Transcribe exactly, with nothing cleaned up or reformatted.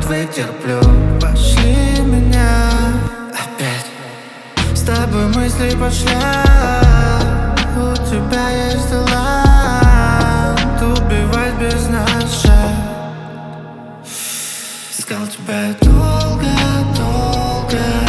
год вытерплю. Пошли меня опять. С тобой мысли пошли. У тебя есть талант убивать без ножа. Искал тебя долго, долго.